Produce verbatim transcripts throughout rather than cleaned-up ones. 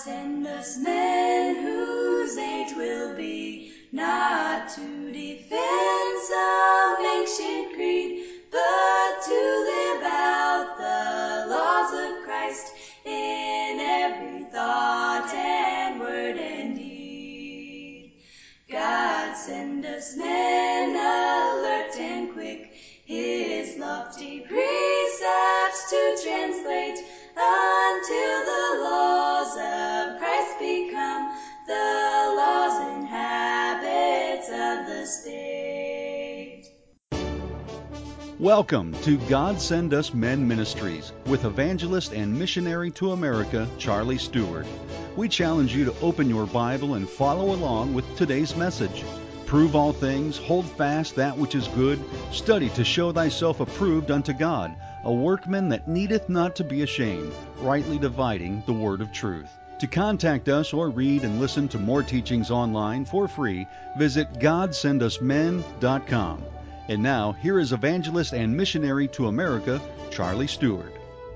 send us men whose age will be not to defend some ancient creed, but to live out the laws of Christ in every thought and word and deed. God send us men alert and quick, his lofty precepts to translate, until the laws of Christ become the laws and habits of the state. Welcome to God Send Us Men Ministries with evangelist and missionary to America, Charlie Stewart. We challenge you to open your Bible and follow along with today's message. Prove all things, hold fast that which is good, study to show thyself approved unto God, a workman that needeth not to be ashamed, rightly dividing the word of truth. To contact us or read and listen to more teachings online for free, visit god send us men dot com. And now, here is evangelist and missionary to America, Charlie Stewart.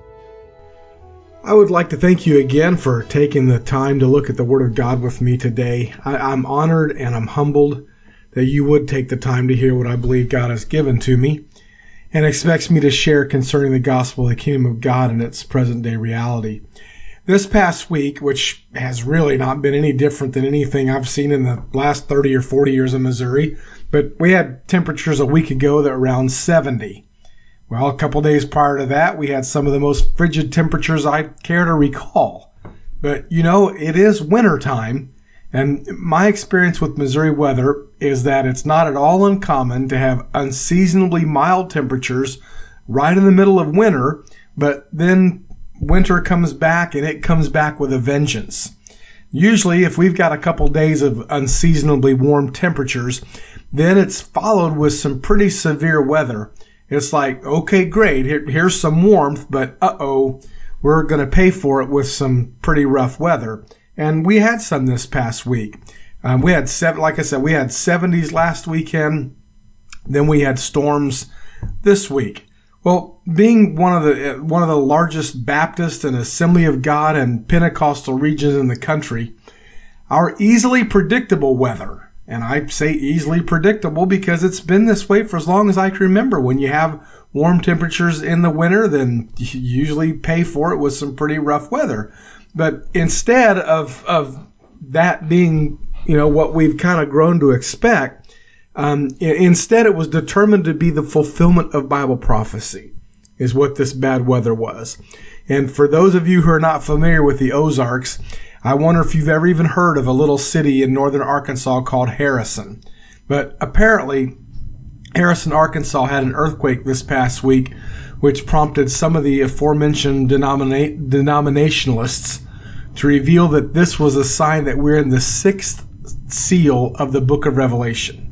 I would like to thank you again for taking the time to look at the Word of God with me today. I, I'm honored and I'm humbled that you would take the time to hear what I believe God has given to me and expects me to share concerning the gospel of the kingdom of God and its present-day reality. This past week, which has really not been any different than anything I've seen in the last thirty or forty years in Missouri, but we had temperatures a week ago that were around seventy. Well, a couple days prior to that, we had some of the most frigid temperatures I care to recall. But, you know, it is winter time, and my experience with Missouri weather is that it's not at all uncommon to have unseasonably mild temperatures right in the middle of winter, but then winter comes back and it comes back with a vengeance. Usually, if we've got a couple days of unseasonably warm temperatures, then it's followed with some pretty severe weather. It's like, okay, great, Here, here's some warmth, but uh-oh, we're going to pay for it with some pretty rough weather. And we had some this past week. Um, we had, seven, like I said, we had seventies last weekend. Then we had storms this week. Well, being one of the one of the largest Baptist and Assembly of God and Pentecostal regions in the country, our easily predictable weather, and I say easily predictable because it's been this way for as long as I can remember. When you have warm temperatures in the winter, then you usually pay for it with some pretty rough weather. But instead of of that being, you know, what we've kind of grown to expect, Um, instead, it was determined to be the fulfillment of Bible prophecy, is what this bad weather was. And for those of you who are not familiar with the Ozarks, I wonder if you've ever even heard of a little city in northern Arkansas called Harrison. But apparently, Harrison, Arkansas had an earthquake this past week, which prompted some of the aforementioned denomina- denominationalists to reveal that this was a sign that we're in the sixth seal of the book of Revelation.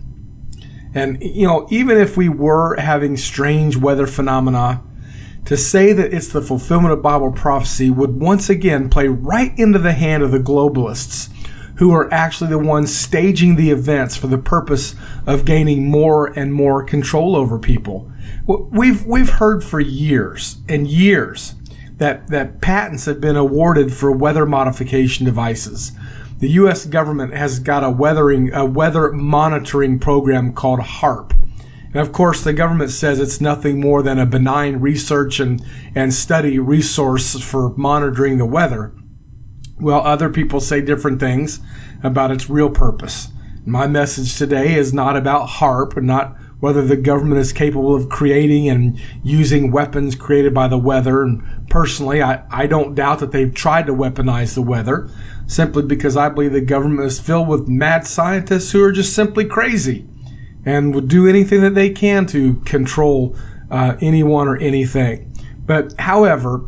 And, you know, even if we were having strange weather phenomena, to say that it's the fulfillment of Bible prophecy would once again play right into the hand of the globalists, who are actually the ones staging the events for the purpose of gaining more and more control over people. We've we've heard for years and years that, that patents have been awarded for weather modification devices. The U S government has got a weathering, a weather monitoring program called HAARP. And of course, the government says it's nothing more than a benign research and, and study resource for monitoring the weather. Well, other people say different things about its real purpose. My message today is not about HAARP and not whether the government is capable of creating and using weapons created by the weather. And personally, I, I don't doubt that they've tried to weaponize the weather, simply because I believe the government is filled with mad scientists who are just simply crazy and would do anything that they can to control uh, anyone or anything. But however,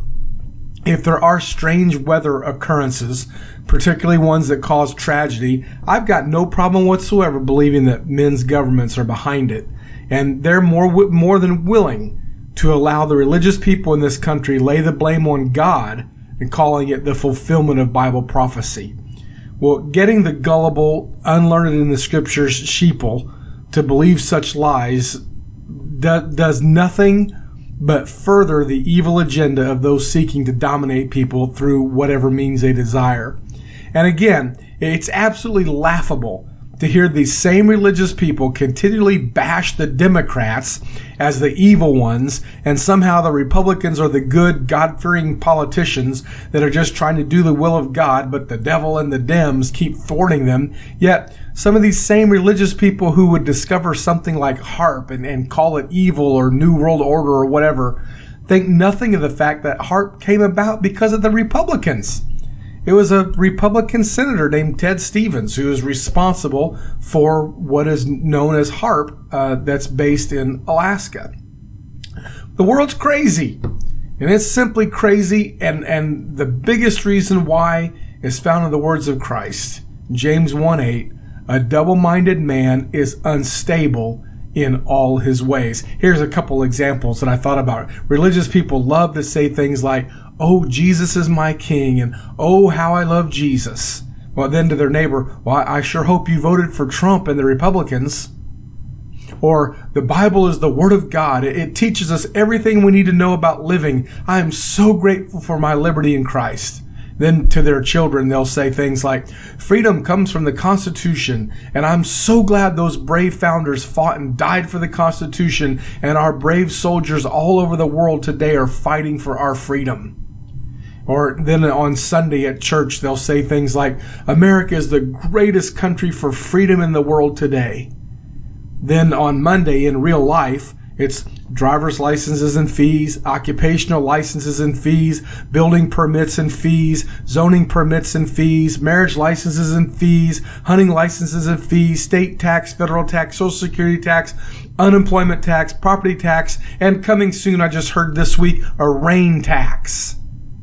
if there are strange weather occurrences, particularly ones that cause tragedy, I've got no problem whatsoever believing that men's governments are behind it. And they're more more than willing to allow the religious people in this country lay the blame on God and calling it the fulfillment of Bible prophecy. Well, getting the gullible, unlearned in the scriptures sheeple to believe such lies do, does nothing but further the evil agenda of those seeking to dominate people through whatever means they desire. And again, it's absolutely laughable to hear these same religious people continually bash the Democrats as the evil ones, and somehow the Republicans are the good, God-fearing politicians that are just trying to do the will of God, but the devil and the Dems keep thwarting them. Yet some of these same religious people who would discover something like HAARP and, and call it evil or New World Order or whatever, think nothing of the fact that HAARP came about because of the Republicans. It was a Republican senator named Ted Stevens who is responsible for what is known as HAARP, uh, that's based in Alaska. The world's crazy, and it's simply crazy, and, and the biggest reason why is found in the words of Christ. James one eight, a double-minded man is unstable in all his ways. Here's a couple examples that I thought about. Religious people love to say things like, oh, Jesus is my king, and oh, how I love Jesus. Well, then to their neighbor, well, I sure hope you voted for Trump and the Republicans. Or the Bible is the Word of God. It teaches us everything we need to know about living. I am so grateful for my liberty in Christ. Then to their children, they'll say things like, freedom comes from the Constitution, and I'm so glad those brave founders fought and died for the Constitution, and our brave soldiers all over the world today are fighting for our freedom. Or then on Sunday at church, they'll say things like, America is the greatest country for freedom in the world today. Then on Monday in real life, it's driver's licenses and fees, occupational licenses and fees, building permits and fees, zoning permits and fees, marriage licenses and fees, hunting licenses and fees, state tax, federal tax, social security tax, unemployment tax, property tax, and coming soon, I just heard this week, a rain tax.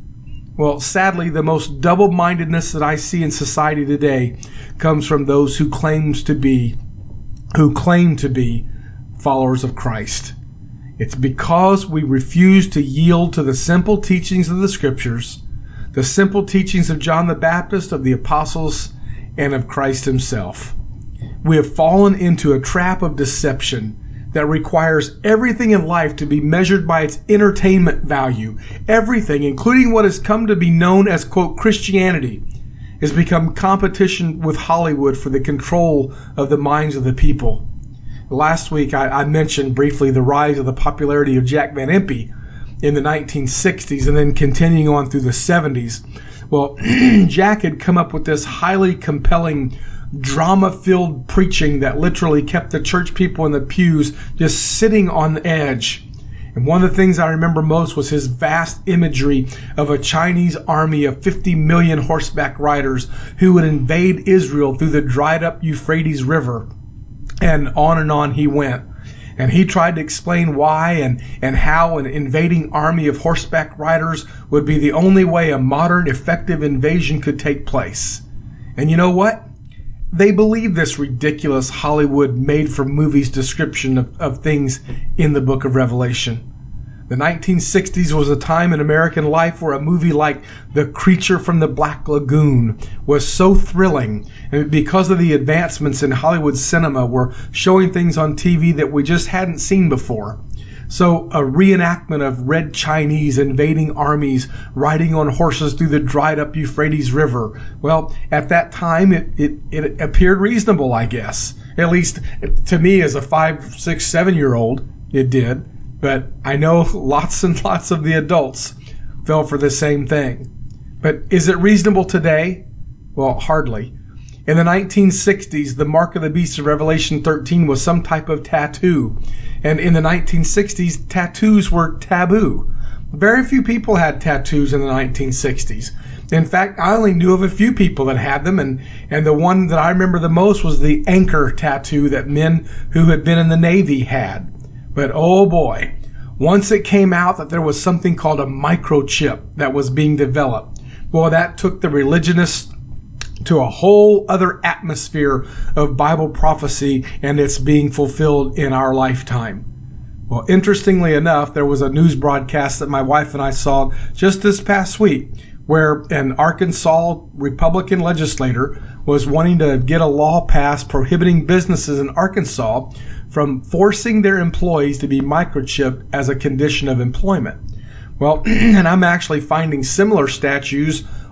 Well, sadly, the most double-mindedness that I see in society today comes from those who claims to be, who claim to be followers of Christ. It's because we refuse to yield to the simple teachings of the Scriptures, the simple teachings of John the Baptist, of the apostles, and of Christ himself. We have fallen into a trap of deception that requires everything in life to be measured by its entertainment value. Everything, including what has come to be known as, quote, Christianity, has become competition with Hollywood for the control of the minds of the people. Last week, I, I mentioned briefly the rise of the popularity of Jack Van Impe in the nineteen sixties and then continuing on through the seventies. Well, Jack had come up with this highly compelling, drama-filled preaching that literally kept the church people in the pews just sitting on edge. And one of the things I remember most was his vast imagery of a Chinese army of fifty million horseback riders who would invade Israel through the dried-up Euphrates River. And on and on he went. And he tried to explain why and, and how an invading army of horseback riders would be the only way a modern, effective invasion could take place. And you know what? They believe this ridiculous Hollywood made-for-movies description of, of things in the book of Revelation. The nineteen sixties was a time in American life where a movie like The Creature from the Black Lagoon was so thrilling, and because of the advancements in Hollywood cinema, were showing things on T V that we just hadn't seen before. So a reenactment of Red Chinese invading armies riding on horses through the dried-up Euphrates River, well, at that time it, it, it appeared reasonable, I guess. At least to me as a five, six, seven-year-old, it did. But I know lots and lots of the adults fell for the same thing. But is it reasonable today? Well, hardly. In the nineteen sixties, the mark of the beast of Revelation thirteen was some type of tattoo. And in the nineteen sixties, tattoos were taboo. Very few people had tattoos in the nineteen sixties. In fact, I only knew of a few people that had them, and, and the one that I remember the most was the anchor tattoo that men who had been in the Navy had. But oh boy, once it came out that there was something called a microchip that was being developed, well, that took the religionists to a whole other atmosphere of Bible prophecy, and it's being fulfilled in our lifetime. Well, interestingly enough, there was a news broadcast that my wife and I saw just this past week where an Arkansas Republican legislator was wanting to get a law passed prohibiting businesses in Arkansas from forcing their employees to be microchipped as a condition of employment. Well, and I'm actually finding similar statutes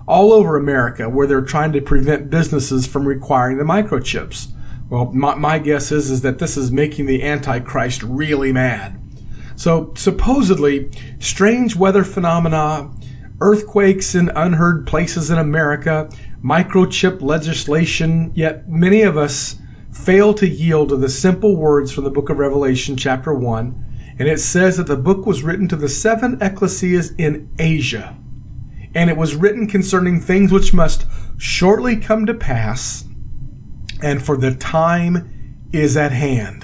all over America where they're trying to prevent businesses from requiring the microchips. Well, my, my guess is, is that this is making the Antichrist really mad. So supposedly, strange weather phenomena, earthquakes in unheard places in America, microchip legislation, yet many of us fail to yield to the simple words from the book of Revelation chapter one. And it says that the book was written to the seven ecclesias in Asia. And it was written concerning things which must shortly come to pass, and for the time is at hand.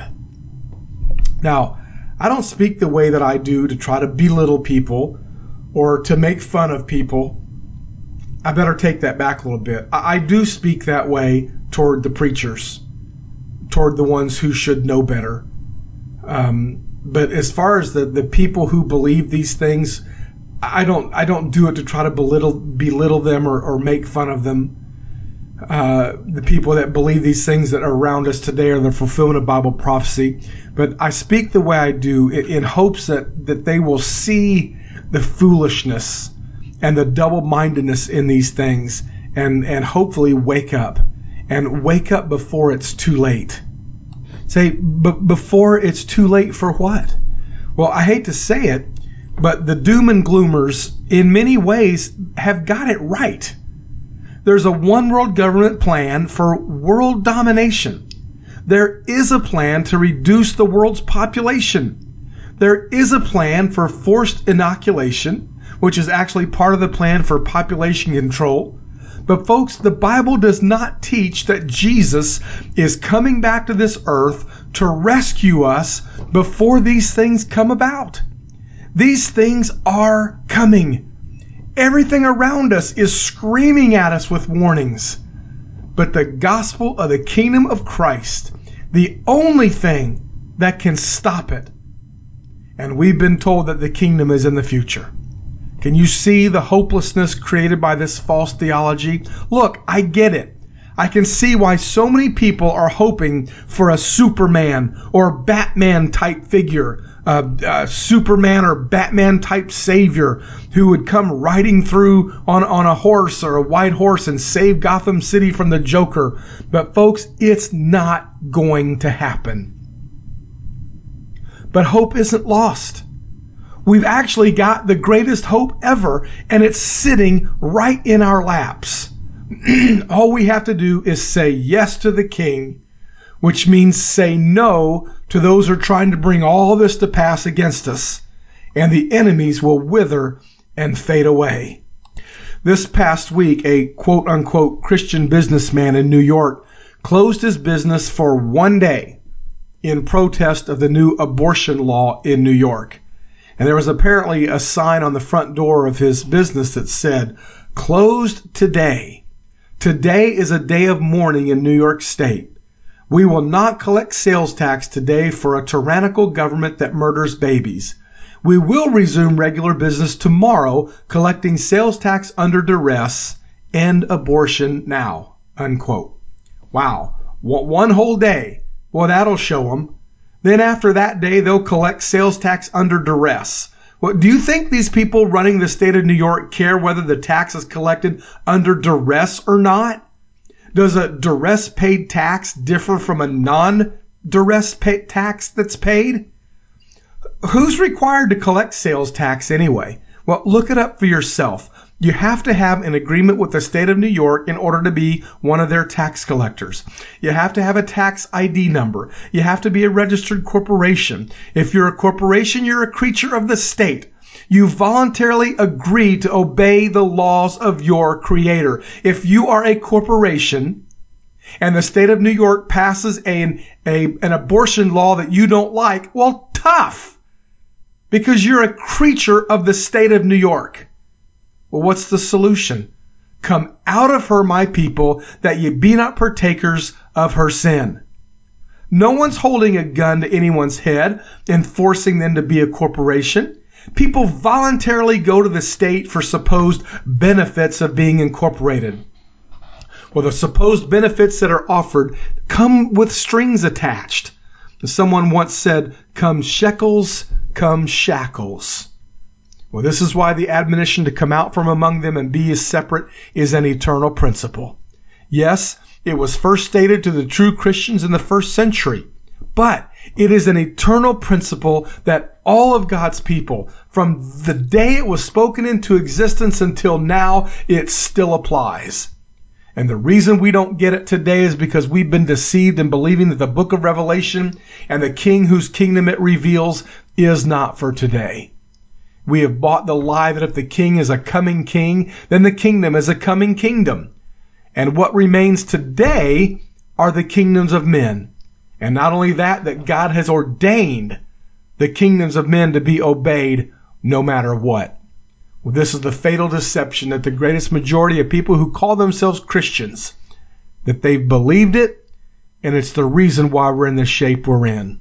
Now, I don't speak the way that I do to try to belittle people or to make fun of people. I better take that back a little bit. I, I do speak that way toward the preachers, toward the ones who should know better. Um, but as far as the, the people who believe these things, I don't I don't do it to try to belittle belittle them or, or make fun of them. Uh, the people that believe these things that are around us today are the fulfillment of Bible prophecy. But I speak the way I do in, in hopes that, that they will see the foolishness and the double-mindedness in these things and, and hopefully wake up. And wake up before it's too late. Say, but before it's too late for what? Well, I hate to say it, but the doom and gloomers in many ways have got it right. There's a one world government plan for world domination. There is a plan to reduce the world's population. There is a plan for forced inoculation, which is actually part of the plan for population control. But folks, the Bible does not teach that Jesus is coming back to this earth to rescue us before these things come about. These things are coming. Everything around us is screaming at us with warnings. But the gospel of the kingdom of Christ, the only thing that can stop it. And we've been told that the kingdom is in the future. Can you see the hopelessness created by this false theology? Look, I get it. I can see why so many people are hoping for a Superman or Batman type figure, a, a Superman or Batman type savior who would come riding through on, on a horse or a white horse and save Gotham City from the Joker. But folks, it's not going to happen. But hope isn't lost. We've actually got the greatest hope ever, and it's sitting right in our laps. All we have to do is say yes to the King, which means say no to those who are trying to bring all this to pass against us, and the enemies will wither and fade away. This past week, a quote-unquote Christian businessman in New York closed his business for one day in protest of the new abortion law in New York. And there was apparently a sign on the front door of his business that said, "Closed today. Today is a day of mourning in New York State. We will not collect sales tax today for a tyrannical government that murders babies. We will resume regular business tomorrow, collecting sales tax under duress. End abortion now." Unquote. Wow. One whole day. Well, that'll show them. Then after that day, they'll collect sales tax under duress. Well, do you think these people running the state of New York care whether the tax is collected under duress or not? Does a duress paid tax differ from a non-duress pay- tax that's paid? Who's required to collect sales tax anyway? Well, look it up for yourself. You have to have an agreement with the state of New York in order to be one of their tax collectors. You have to have a tax I D number. You have to be a registered corporation. If you're a corporation, you're a creature of the state. You voluntarily agree to obey the laws of your creator. If you are a corporation and the state of New York passes a, a, an abortion law that you don't like, well, tough, because you're a creature of the state of New York. Well, what's the solution? Come out of her, my people, that ye be not partakers of her sin. No one's holding a gun to anyone's head and forcing them to be a corporation. People voluntarily go to the state for supposed benefits of being incorporated. Well, the supposed benefits that are offered come with strings attached. Someone once said, "Come shekels, come shackles." Well, this is why the admonition to come out from among them and be ye separate is an eternal principle. Yes, it was first stated to the true Christians in the first century, but it is an eternal principle that all of God's people, from the day it was spoken into existence until now, it still applies. And the reason we don't get it today is because we've been deceived in believing that the book of Revelation and the king whose kingdom it reveals is not for today. We have bought the lie that if the king is a coming king, then the kingdom is a coming kingdom. And what remains today are the kingdoms of men. And not only that, that God has ordained the kingdoms of men to be obeyed no matter what. Well, this is the fatal deception that the greatest majority of people who call themselves Christians, that they've believed it, and it's the reason why we're in the shape we're in.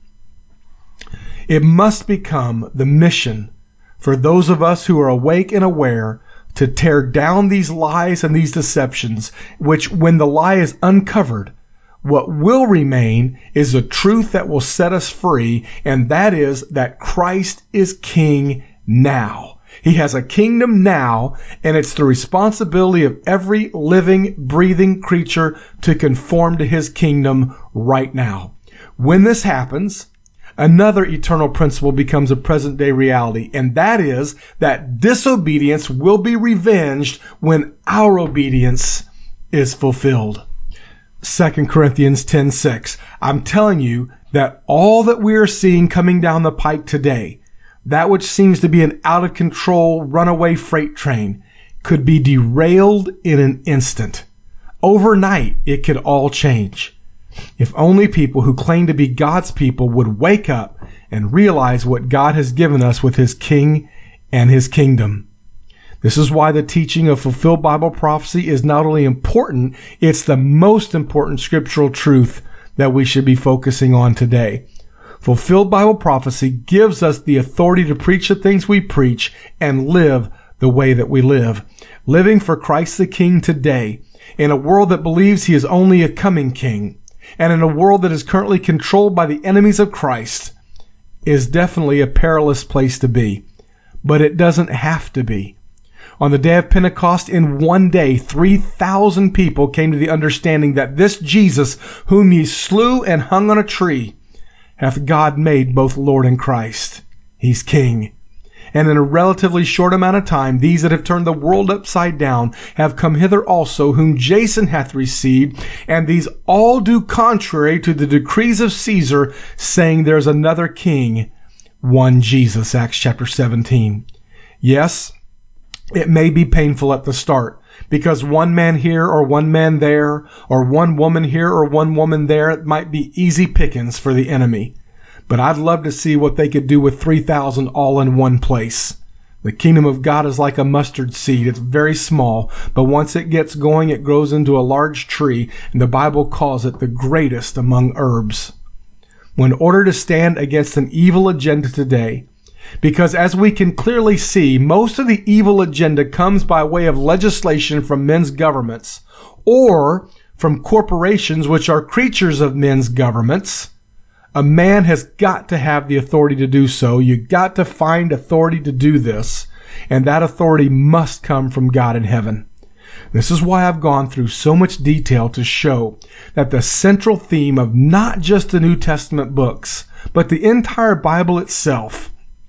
It must become the mission for those of us who are awake and aware to tear down these lies and these deceptions, which when the lie is uncovered, what will remain is a truth that will set us free, and that is that Christ is King now. He has a kingdom now, and it's the responsibility of every living, breathing creature to conform to his kingdom right now. When this happens, another eternal principle becomes a present-day reality, and that is that disobedience will be revenged when our obedience is fulfilled. Second Corinthians ten six. I'm telling you that all that we are seeing coming down the pike today, that which seems to be an out-of-control runaway freight train, could be derailed in an instant. Overnight, it could all change. If only people who claim to be God's people would wake up and realize what God has given us with his king and his kingdom. This is why the teaching of fulfilled Bible prophecy is not only important, it's the most important scriptural truth that we should be focusing on today. Fulfilled Bible prophecy gives us the authority to preach the things we preach and live the way that we live. Living for Christ the King today, in a world that believes he is only a coming king, and in a world that is currently controlled by the enemies of Christ, is definitely a perilous place to be. But it doesn't have to be. On the day of Pentecost, in one day, three thousand people came to the understanding that this Jesus, whom ye slew and hung on a tree, hath God made both Lord and Christ. He's King. And in a relatively short amount of time, these that have turned the world upside down have come hither also, whom Jason hath received, and these all do contrary to the decrees of Caesar, saying there's another king, one Jesus, Acts chapter seventeen. Yes, it may be painful at the start, because one man here or one man there, or one woman here or one woman there, it might be easy pickings for the enemy. But I'd love to see what they could do with three thousand all in one place. The kingdom of God is like a mustard seed. It's very small, but once it gets going, it grows into a large tree, and the Bible calls it the greatest among herbs. Well, in order to stand against an evil agenda today, because as we can clearly see, most of the evil agenda comes by way of legislation from men's governments, or from corporations which are creatures of men's governments. A man has got to have the authority to do so. You've got to find authority to do this, and that authority must come from God in heaven. This is why I've gone through so much detail to show that the central theme of not just the New Testament books, but the entire Bible itself,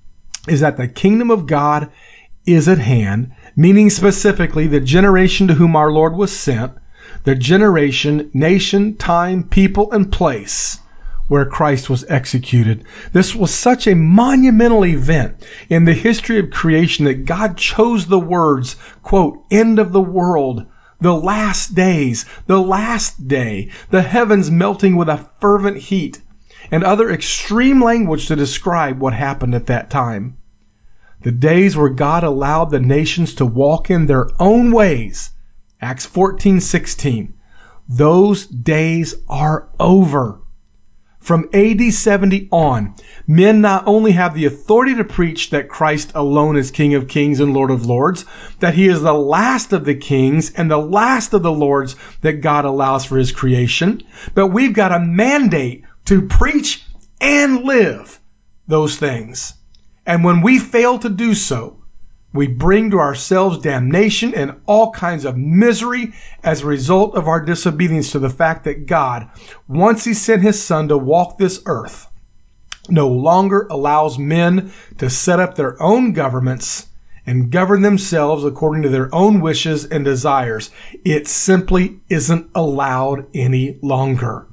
is that the kingdom of God is at hand, meaning specifically the generation to whom our Lord was sent, the generation, nation, time, people, and place where Christ was executed. This was such a monumental event in the history of creation that God chose the words, quote, end of the world, the last days, the last day, the heavens melting with a fervent heat, and other extreme language to describe what happened at that time. The days where God allowed the nations to walk in their own ways, Acts fourteen sixteen, those days are over. From A D seventy on, men not only have the authority to preach that Christ alone is King of Kings and Lord of Lords, that he is the last of the kings and the last of the lords that God allows for his creation, but we've got a mandate to preach and live those things. And when we fail to do so, We bring to ourselves damnation and all kinds of misery as a result of our disobedience to the fact that God, once he sent his son to walk this earth, no longer allows men to set up their own governments and govern themselves according to their own wishes and desires. It simply isn't allowed any longer.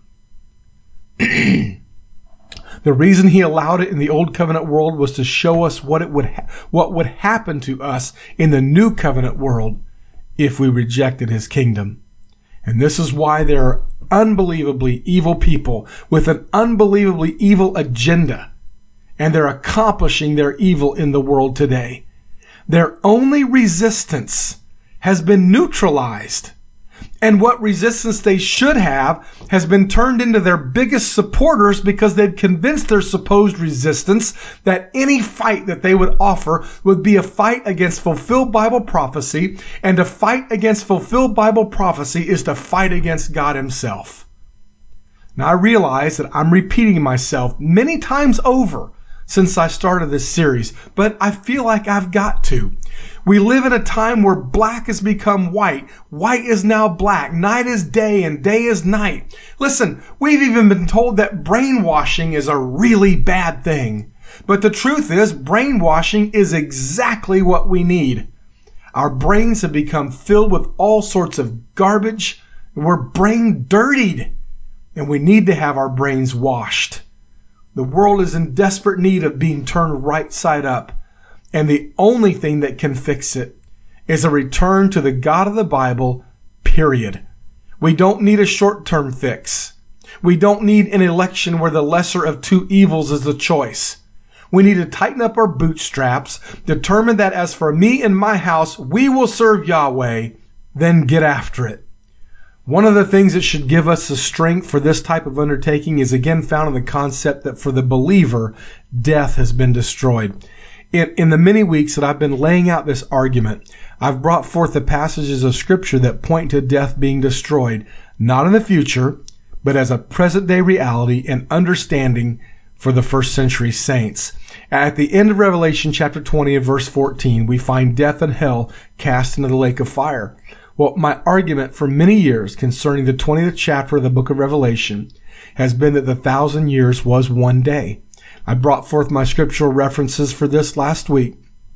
The reason he allowed it in the old covenant world was to show us what it would ha- what would happen to us in the new covenant world if we rejected his kingdom. And this is why there are unbelievably evil people with an unbelievably evil agenda, and they're accomplishing their evil in the world today. Their only resistance has been neutralized. And what resistance they should have has been turned into their biggest supporters because they'd convinced their supposed resistance that any fight that they would offer would be a fight against fulfilled Bible prophecy, and to fight against fulfilled Bible prophecy is to fight against God himself. Now I realize that I'm repeating myself many times over since I started this series, but I feel like I've got to. We live in a time where black has become white. White is now black. Night is day and day is night. Listen, we've even been told that brainwashing is a really bad thing. But the truth is, brainwashing is exactly what we need. Our brains have become filled with all sorts of garbage. We're brain dirtied, and we need to have our brains washed. The world is in desperate need of being turned right side up. And the only thing that can fix it is a return to the God of the Bible, period. We don't need a short-term fix. We don't need an election where the lesser of two evils is the choice. We need to tighten up our bootstraps, determine that as for me and my house, we will serve Yahweh, then get after it. One of the things that should give us the strength for this type of undertaking is again found in the concept that for the believer, death has been destroyed. In, in the many weeks that I've been laying out this argument, I've brought forth the passages of Scripture that point to death being destroyed, not in the future, but as a present-day reality and understanding for the first century saints. At the end of Revelation chapter twenty and verse fourteen, we find death and hell cast into the lake of fire. Well, my argument for many years concerning the twentieth chapter of the book of Revelation has been that the thousand years was one day. I brought forth my scriptural references for this last week.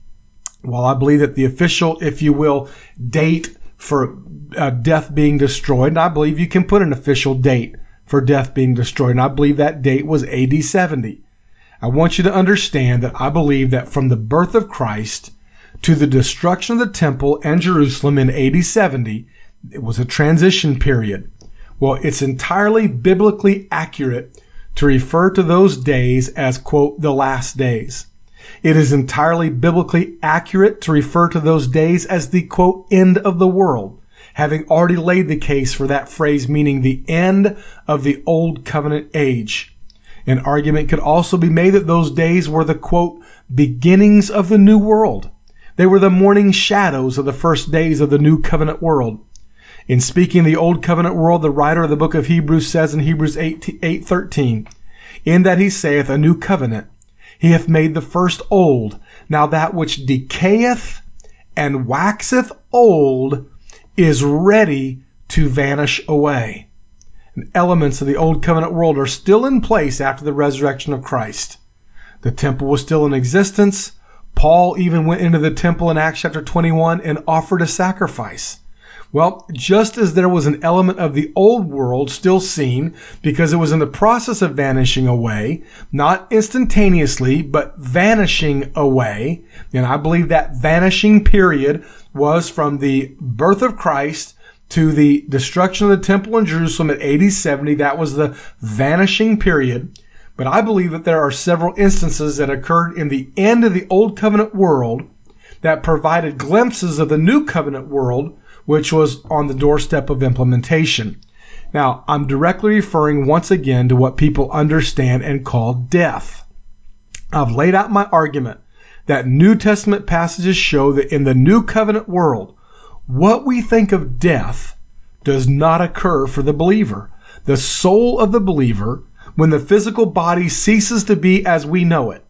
While I believe that the official, if you will, date for uh, death being destroyed, and I believe you can put an official date for death being destroyed, and I believe that date was A D seventy. I want you to understand that I believe that from the birth of Christ to the destruction of the temple and Jerusalem in A D seventy, it was a transition period. Well, it's entirely biblically accurate to refer to those days as, quote, the last days. It is entirely biblically accurate to refer to those days as the, quote, end of the world, having already laid the case for that phrase meaning the end of the old covenant age. An argument could also be made that those days were the, quote, beginnings of the new world. They were the morning shadows of the first days of the new covenant world. In speaking of the old covenant world, the writer of the book of Hebrews says in Hebrews eight thirteen, in that he saith a new covenant, he hath made the first old. Now that which decayeth and waxeth old is ready to vanish away. And elements of the old covenant world are still in place after the resurrection of Christ. The temple was still in existence. Paul even went into the temple in Acts chapter twenty-one and offered a sacrifice. Well, just as there was an element of the old world still seen because it was in the process of vanishing away, not instantaneously, but vanishing away, and I believe that vanishing period was from the birth of Christ to the destruction of the temple in Jerusalem at A D seventy. That was the vanishing period. But I believe that there are several instances that occurred in the end of the old covenant world that provided glimpses of the new covenant world, which was on the doorstep of implementation. Now, I'm directly referring once again to what people understand and call death. I've laid out my argument that New Testament passages show that in the new covenant world, what we think of death does not occur for the believer. The soul of the believer, when the physical body ceases to be as we know it,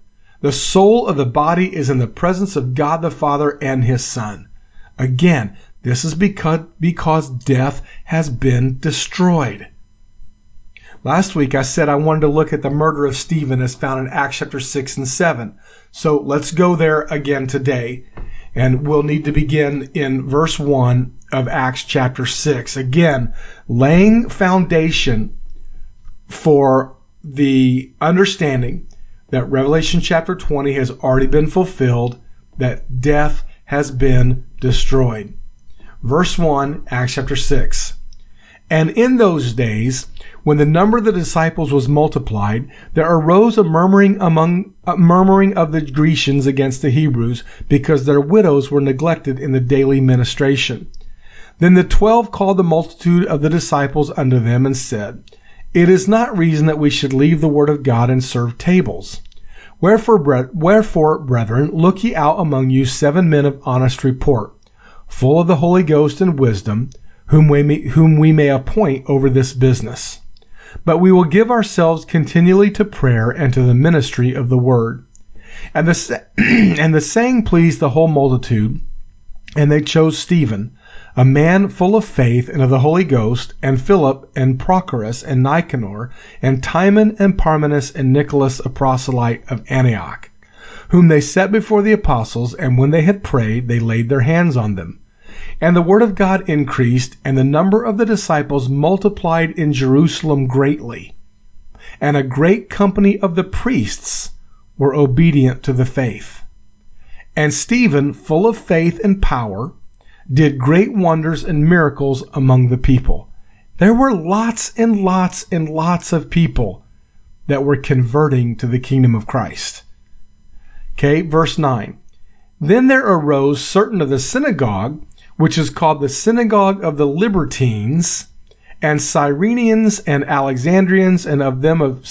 The soul of the body is in the presence of God the Father and his Son. Again, this is because, because death has been destroyed. Last week I said I wanted to look at the murder of Stephen as found in Acts chapter six and seven. So let's go there again today. And we'll need to begin in verse one of Acts chapter six. Again, laying foundation for the understanding that Revelation chapter twenty has already been fulfilled, that death has been destroyed. Verse one, Acts chapter six. And in those days, when the number of the disciples was multiplied, there arose a murmuring among a murmuring of the Grecians against the Hebrews, because their widows were neglected in the daily ministration. Then the twelve called the multitude of the disciples unto them, and said, It is not reason that we should leave the word of God and serve tables. Wherefore, bre- wherefore, brethren, look ye out among you seven men of honest report, full of the Holy Ghost and wisdom, whom we may, whom we may appoint over this business. But we will give ourselves continually to prayer and to the ministry of the word. And the, and the saying pleased the whole multitude, and they chose Stephen, a man full of faith and of the Holy Ghost, and Philip, and Prochorus, and Nicanor, and Timon, and Parmenas, and Nicholas, a proselyte of Antioch, whom they set before the apostles, and when they had prayed, they laid their hands on them. And the word of God increased, and the number of the disciples multiplied in Jerusalem greatly. And a great company of the priests were obedient to the faith. And Stephen, full of faith and power, did great wonders and miracles among the people. There were lots and lots and lots of people that were converting to the kingdom of Christ. Okay, verse nine. Then there arose certain of the synagogue, which is called the synagogue of the Libertines, and Cyrenians and Alexandrians, and of them of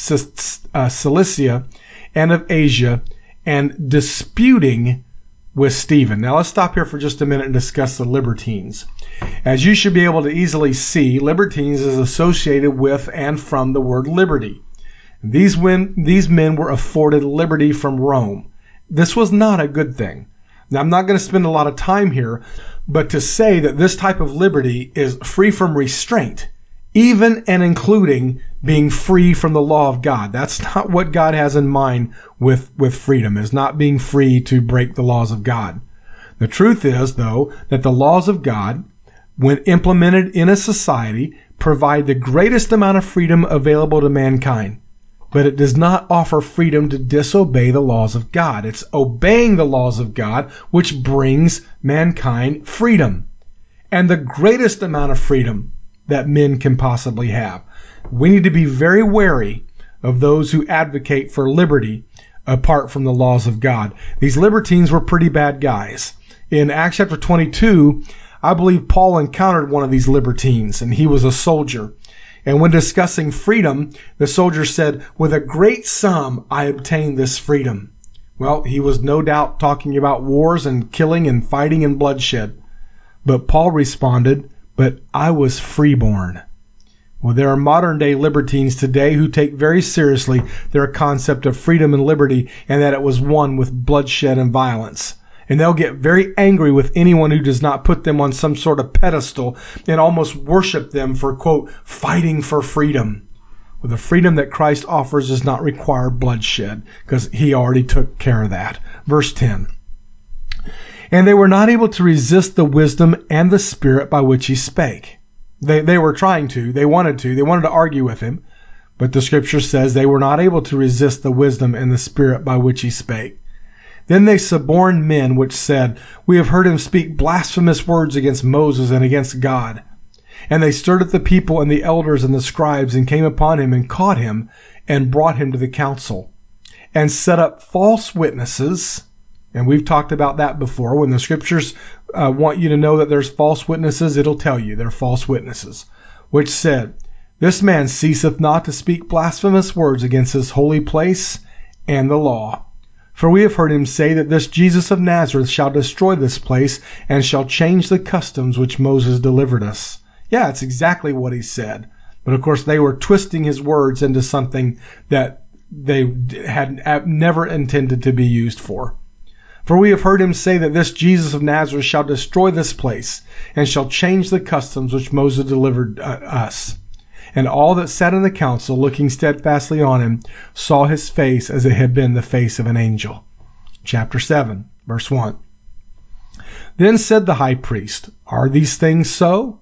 Cilicia and of Asia, and disputing with Stephen. Now let's stop here for just a minute and discuss the Libertines. As you should be able to easily see, Libertines is associated with and from the word liberty. These men, these men were afforded liberty from Rome. This was not a good thing. Now I'm not going to spend a lot of time here, but to say that this type of liberty is free from restraint, even and including being free from the law of God. That's not what God has in mind with, with freedom, is not being free to break the laws of God. The truth is, though, that the laws of God, when implemented in a society, provide the greatest amount of freedom available to mankind. But it does not offer freedom to disobey the laws of God. It's obeying the laws of God which brings mankind freedom, and the greatest amount of freedom that men can possibly have. We need to be very wary of those who advocate for liberty apart from the laws of God. These libertines were pretty bad guys. In Acts chapter twenty-two, I believe Paul encountered one of these libertines, and he was a soldier. And when discussing freedom, the soldier said, with a great sum I obtained this freedom. Well, he was no doubt talking about wars and killing and fighting and bloodshed. But Paul responded, but I was freeborn. Well, there are modern day libertines today who take very seriously their concept of freedom and liberty, and that it was won with bloodshed and violence. And they'll get very angry with anyone who does not put them on some sort of pedestal and almost worship them for, quote, fighting for freedom. Well, the freedom that Christ offers does not require bloodshed, because he already took care of that. Verse ten. And they were not able to resist the wisdom and the spirit by which he spake. They, they were trying to. They wanted to. They wanted to argue with him. But the scripture says they were not able to resist the wisdom and the spirit by which he spake. Then they suborned men which said, we have heard him speak blasphemous words against Moses and against God. And they stirred up the people and the elders and the scribes, and came upon him and caught him and brought him to the council, and set up false witnesses. And we've talked about that before. When the scriptures uh, want you to know that there's false witnesses, it'll tell you they're false witnesses, which said, this man ceaseth not to speak blasphemous words against this holy place and the law. For we have heard him say that this Jesus of Nazareth shall destroy this place, and shall change the customs which Moses delivered us. Yeah, it's exactly what he said. But of course they were twisting his words into something that they had never intended to be used for. For we have heard him say that this Jesus of Nazareth shall destroy this place, and shall change the customs which Moses delivered uh, us. And all that sat in the council, looking steadfastly on him, saw his face as it had been the face of an angel. Chapter seven, verse one. Then said the high priest, Are these things so?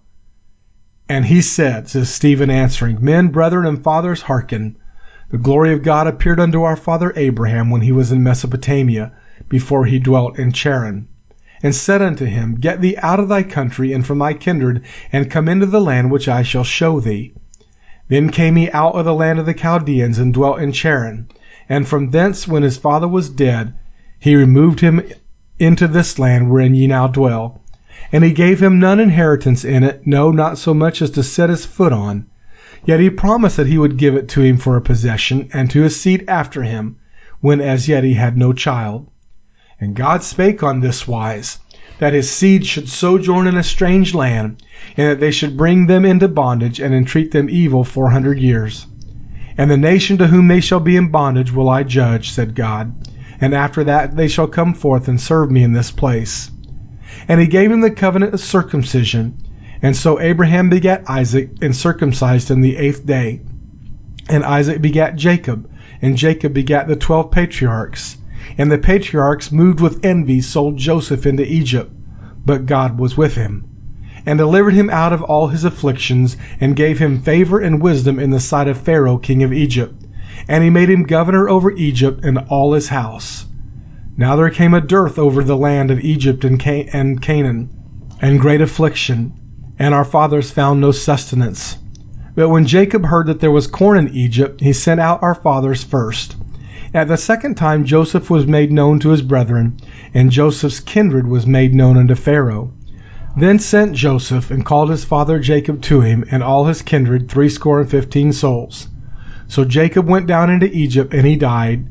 And he said, says Stephen answering, Men, brethren, and fathers, hearken. The glory of God appeared unto our father Abraham when he was in Mesopotamia, before he dwelt in Charan, and said unto him, Get thee out of thy country and from thy kindred, and come into the land which I shall show thee. Then came he out of the land of the Chaldeans, and dwelt in Charan. And from thence, when his father was dead, he removed him into this land wherein ye now dwell. And he gave him none inheritance in it, no, not so much as to set his foot on. Yet he promised that he would give it to him for a possession, and to his seed after him, when as yet he had no child. And God spake on this wise, that his seed should sojourn in a strange land, and that they should bring them into bondage, and entreat them evil four hundred years. And the nation to whom they shall be in bondage will I judge, said God, and after that they shall come forth and serve me in this place. And he gave him the covenant of circumcision. And so Abraham begat Isaac, and circumcised him the eighth day. And Isaac begat Jacob, and Jacob begat the twelve patriarchs. And the patriarchs, moved with envy, sold Joseph into Egypt. But God was with him, and delivered him out of all his afflictions, and gave him favor and wisdom in the sight of Pharaoh king of Egypt. And he made him governor over Egypt and all his house. Now there came a dearth over the land of Egypt and Canaan, and great affliction, and our fathers found no sustenance. But when Jacob heard that there was corn in Egypt, he sent out our fathers first. At the second time Joseph was made known to his brethren, and Joseph's kindred was made known unto Pharaoh. Then sent Joseph, and called his father Jacob to him, and all his kindred, threescore and fifteen souls. So Jacob went down into Egypt, and he died,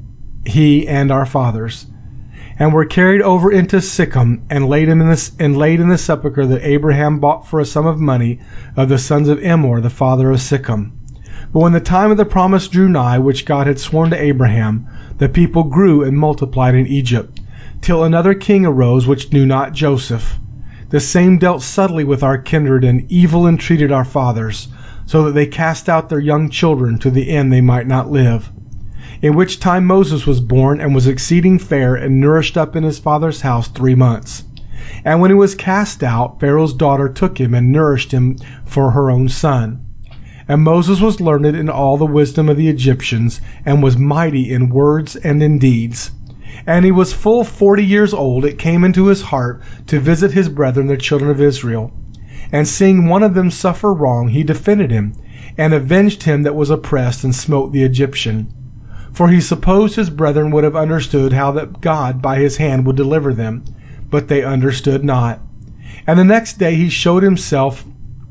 he and our fathers, and were carried over into Sichem, and laid him in the, and laid in the sepulchre that Abraham bought for a sum of money of the sons of Emor, the father of Sichem. But when the time of the promise drew nigh, which God had sworn to Abraham, the people grew and multiplied in Egypt, till another king arose which knew not Joseph. The same dealt subtly with our kindred, and evil entreated our fathers, so that they cast out their young children, to the end they might not live. In which time Moses was born, and was exceeding fair, and nourished up in his father's house three months. And when he was cast out, Pharaoh's daughter took him, and nourished him for her own son. And Moses was learned in all the wisdom of the Egyptians, and was mighty in words and in deeds. And he was full forty years old. It came into his heart to visit his brethren, the children of Israel. And seeing one of them suffer wrong, he defended him, and avenged him that was oppressed, and smote the Egyptian. For he supposed his brethren would have understood how that God by his hand would deliver them, but they understood not. And the next day he showed himself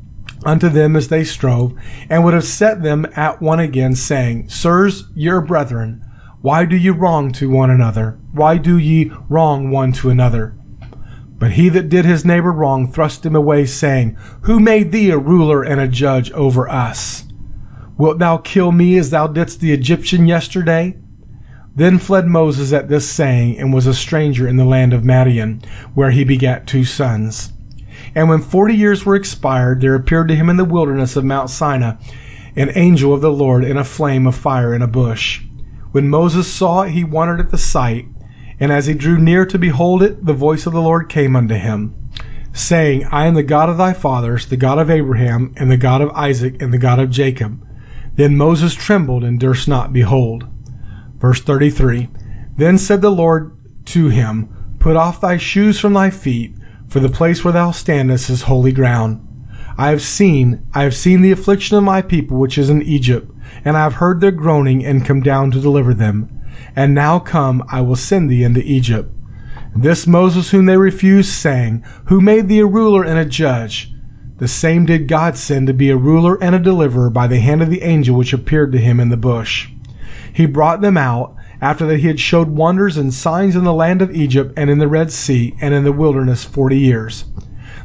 unto them as they strove, and would have set them at one again, saying, Sirs, your brethren, why do ye wrong to one another? Why do ye wrong one to another? But he that did his neighbor wrong thrust him away, saying, Who made thee a ruler and a judge over us? Wilt thou kill me as thou didst the Egyptian yesterday? Then fled Moses at this saying, and was a stranger in the land of Madian, where he begat two sons. And when forty years were expired, there appeared to him in the wilderness of Mount Sinai an angel of the Lord in a flame of fire in a bush. When Moses saw it, he wondered at the sight. And as he drew near to behold it, the voice of the Lord came unto him, saying, I am the God of thy fathers, the God of Abraham, and the God of Isaac, and the God of Jacob. Then Moses trembled, and durst not behold. Verse thirty-three. Then said the Lord to him, Put off thy shoes from thy feet, for the place where thou standest is holy ground. I have seen, I have seen the affliction of my people which is in Egypt, and I have heard their groaning, and come down to deliver them. And now come, I will send thee into Egypt. This Moses whom they refused, saying, Who made thee a ruler and a judge? The same did God send to be a ruler and a deliverer by the hand of the angel which appeared to him in the bush. He brought them out, after that he had showed wonders and signs in the land of Egypt, and in the Red Sea, and in the wilderness forty years.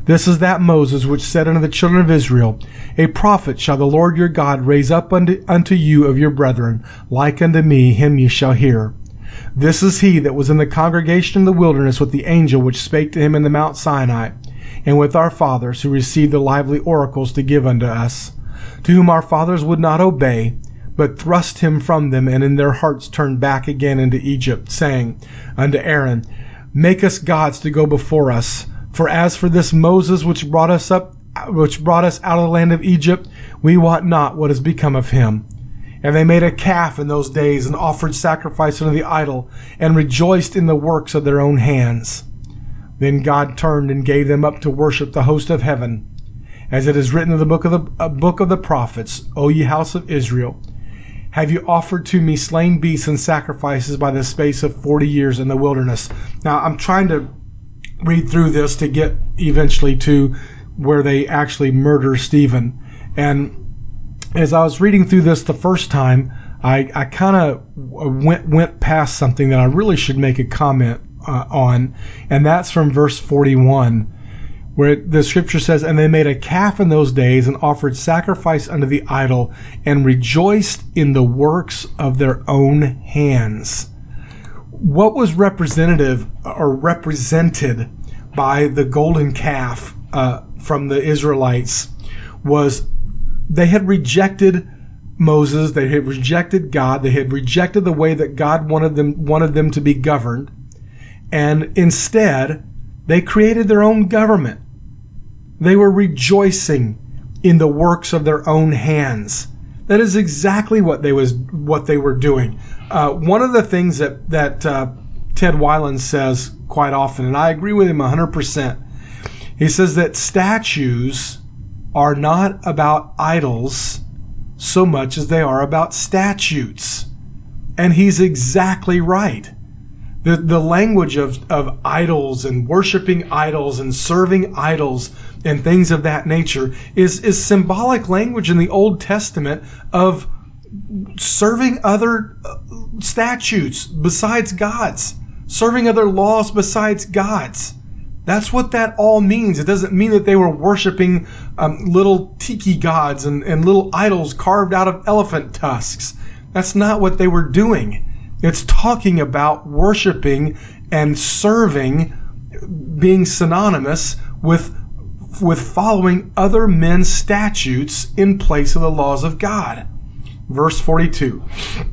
This is that Moses which said unto the children of Israel, A prophet shall the Lord your God raise up unto, unto you of your brethren, like unto me, him ye shall hear. This is he that was in the congregation in the wilderness with the angel which spake to him in the Mount Sinai, and with our fathers, who received the lively oracles to give unto us, to whom our fathers would not obey, but thrust him from them, and in their hearts turned back again into Egypt, saying unto Aaron, Make us gods to go before us. For as for this Moses which brought us up, which brought us out of the land of Egypt, we wot not what has become of him. And they made a calf in those days, and offered sacrifice unto the idol, and rejoiced in the works of their own hands. Then God turned and gave them up to worship the host of heaven, as it is written in the book of the uh, book of the prophets, O ye house of Israel, have you offered to me slain beasts and sacrifices by the space of forty years in the wilderness? Now I'm trying to read through this to get eventually to where they actually murder Stephen. And as I was reading through this the first time, I, I kind of went went past something that I really should make a comment uh, on, and that's from verse forty-one, where the scripture says, And they made a calf in those days, and offered sacrifice unto the idol, and rejoiced in the works of their own hands. What was representative or represented by the golden calf uh, from the Israelites was they had rejected Moses, they had rejected God, they had rejected the way that God wanted them wanted them to be governed, and instead they created their own government. They were rejoicing in the works of their own hands. That is exactly what they was what they were doing. Uh, one of the things that that uh, Ted Weiland says quite often, and I agree with him one hundred percent, he says that statues are not about idols so much as they are about statutes. And he's exactly right. The the language of, of idols and worshiping idols and serving idols and things of that nature is, is symbolic language in the Old Testament of serving other statutes besides God's, serving other laws besides God's. That's what that all means. It doesn't mean that they were worshiping um, little tiki gods and, and little idols carved out of elephant tusks. That's not what they were doing. It's talking about worshiping and serving being synonymous with with following other men's statutes in place of the laws of God. Verse forty-two.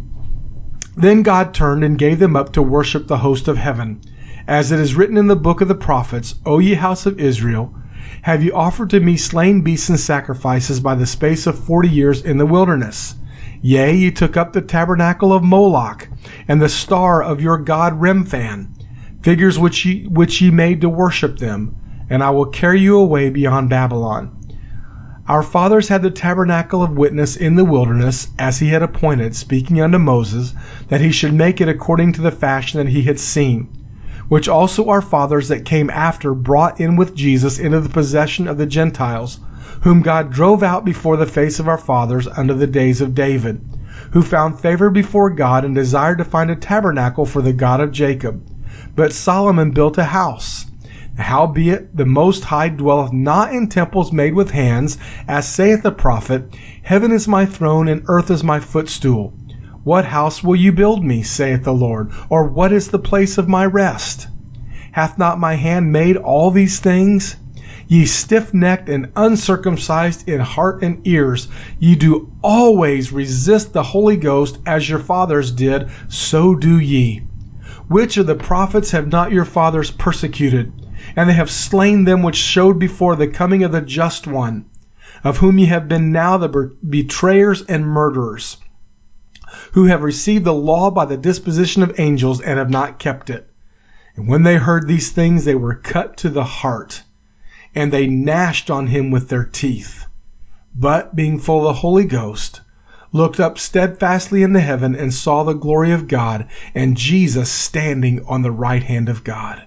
Then God turned and gave them up to worship the host of heaven. As it is written in the book of the prophets, O ye house of Israel, have ye offered to me slain beasts and sacrifices by the space of forty years in the wilderness? Yea, ye took up the tabernacle of Moloch, and the star of your god Remphan, figures which ye, which ye made to worship them, and I will carry you away beyond Babylon. Our fathers had the tabernacle of witness in the wilderness, as he had appointed, speaking unto Moses, that he should make it according to the fashion that he had seen, which also our fathers that came after brought in with Jesus into the possession of the Gentiles, whom God drove out before the face of our fathers unto the days of David, who found favor before God and desired to find a tabernacle for the God of Jacob. But Solomon built a house. Howbeit the Most High dwelleth not in temples made with hands, as saith the prophet, Heaven is my throne, and earth is my footstool. What house will you build me, saith the Lord? Or what is the place of my rest? Hath not my hand made all these things? Ye stiff-necked and uncircumcised in heart and ears, ye do always resist the Holy Ghost, as your fathers did, so do ye. Which of the prophets have not your fathers persecuted? And they have slain them which showed before the coming of the Just One, of whom ye have been now the betrayers and murderers, who have received the law by the disposition of angels, and have not kept it. And when they heard these things, they were cut to the heart, and they gnashed on him with their teeth. But, being full of the Holy Ghost, looked up steadfastly into heaven, and saw the glory of God, and Jesus standing on the right hand of God.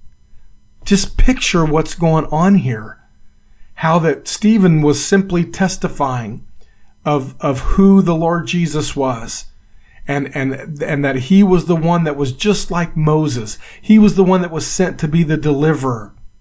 Just picture what's going on here. How that Stephen was simply testifying of, of who the Lord Jesus was. And, and, and that he was the one that was just like Moses. He was the one that was sent to be the deliverer.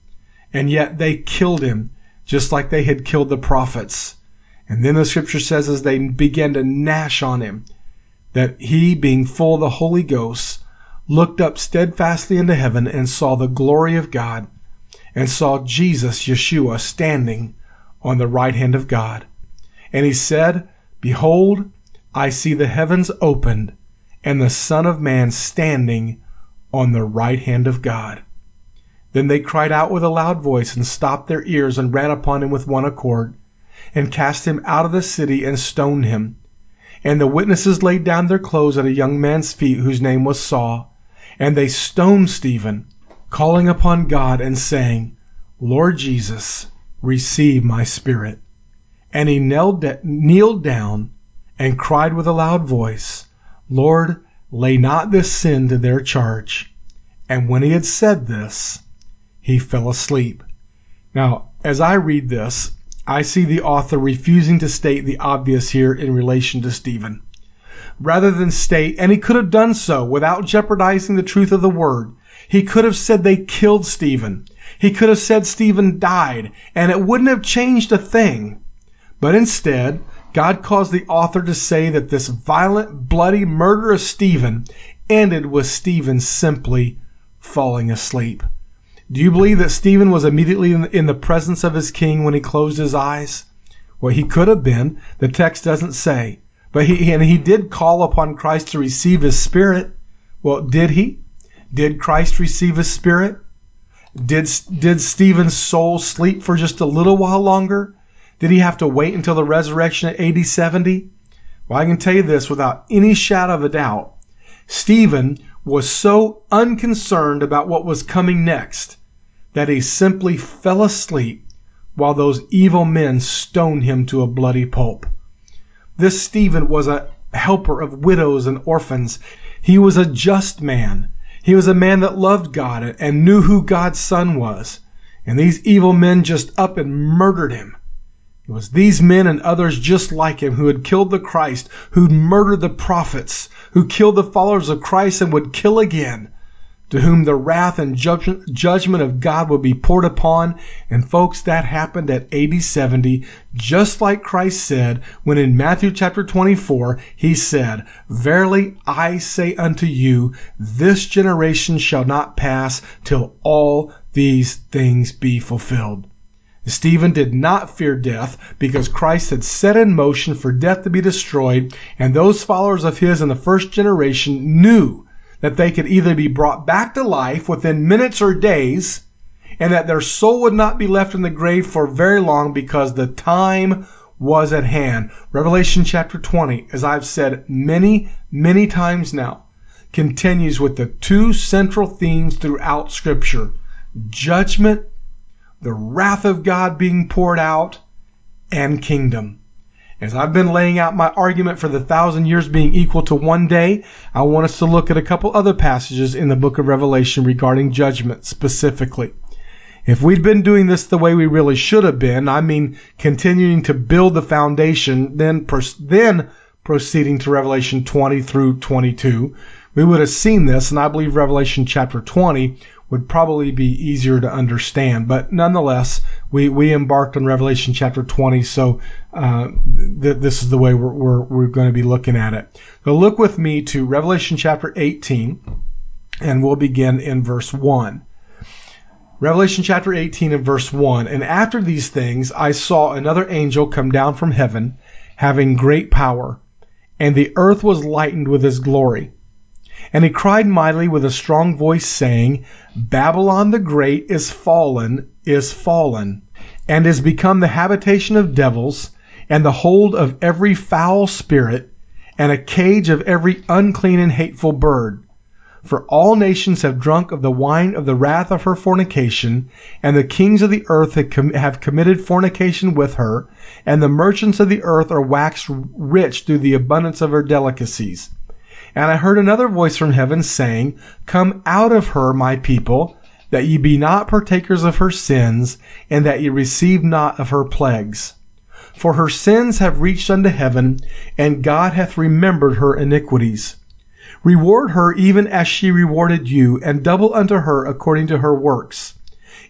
and yet they killed him, just like they had killed the prophets. And then the scripture says, as they began to gnash on him, that he, being full of the Holy Ghost, looked up steadfastly into heaven and saw the glory of God, and saw Jesus, Yeshua, standing on the right hand of God. And he said, Behold, I see the heavens opened, and the Son of Man standing on the right hand of God. Then they cried out with a loud voice, and stopped their ears, and ran upon him with one accord, and cast him out of the city, and stoned him. And the witnesses laid down their clothes at a young man's feet, whose name was Saul. And they stoned Stephen, calling upon God, and saying, Lord Jesus, receive my spirit. And he knelt, kneeled down, and cried with a loud voice, Lord, lay not this sin to their charge. And when he had said this, he fell asleep. Now, as I read this, I see the author refusing to state the obvious here in relation to Stephen. Rather than state, and he could have done so without jeopardizing the truth of the word, he could have said they killed Stephen. He could have said Stephen died, and it wouldn't have changed a thing. But instead, God caused the author to say that this violent, bloody murder of Stephen ended with Stephen simply falling asleep. Do you believe that Stephen was immediately in the presence of his king when he closed his eyes? Well, he could have been. The text doesn't say. But he, and he did call upon Christ to receive his spirit. Well, did he? Did Christ receive his spirit? Did, did Stephen's soul sleep for just a little while longer? Did he have to wait until the resurrection at A D seventy? Well, I can tell you this without any shadow of a doubt. Stephen was so unconcerned about what was coming next that he simply fell asleep while those evil men stoned him to a bloody pulp. This Stephen was a helper of widows and orphans. He was a just man. He was a man that loved God and knew who God's son was. And these evil men just up and murdered him. It was these men and others just like him who had killed the Christ, who'd murdered the prophets, who killed the followers of Christ and would kill again, to whom the wrath and judgment of God would be poured upon. And folks, that happened at A D seventy, just like Christ said when in Matthew chapter twenty-four, he said, Verily I say unto you, this generation shall not pass till all these things be fulfilled. Stephen did not fear death because Christ had set in motion for death to be destroyed, and those followers of his in the first generation knew that they could either be brought back to life within minutes or days, and that their soul would not be left in the grave for very long because the time was at hand. Revelation chapter twenty, as I've said many, many times now, continues with the two central themes throughout Scripture: judgment, the wrath of God being poured out, and kingdom. As I've been laying out my argument for the thousand years being equal to one day, I want us to look at a couple other passages in the book of Revelation regarding judgment specifically. If we'd been doing this the way we really should have been, I mean continuing to build the foundation, then, then proceeding to Revelation twenty through twenty-two, we would have seen this, and I believe Revelation chapter twenty would probably be easier to understand. But nonetheless, we, we embarked on Revelation chapter twenty, so uh, th- this is the way we're, we're, we're going to be looking at it. So look with me to Revelation chapter eighteen, and we'll begin in verse one. Revelation chapter eighteen and verse one, And after these things I saw another angel come down from heaven, having great power, and the earth was lightened with his glory. And he cried mightily with a strong voice, saying, Babylon the great is fallen, is fallen, and is become the habitation of devils, and the hold of every foul spirit, and a cage of every unclean and hateful bird. For all nations have drunk of the wine of the wrath of her fornication, and the kings of the earth have, com- have committed fornication with her, and the merchants of the earth are waxed rich through the abundance of her delicacies. And I heard another voice from heaven saying, Come out of her, my people, that ye be not partakers of her sins, and that ye receive not of her plagues. For her sins have reached unto heaven, and God hath remembered her iniquities. Reward her even as she rewarded you, and double unto her according to her works.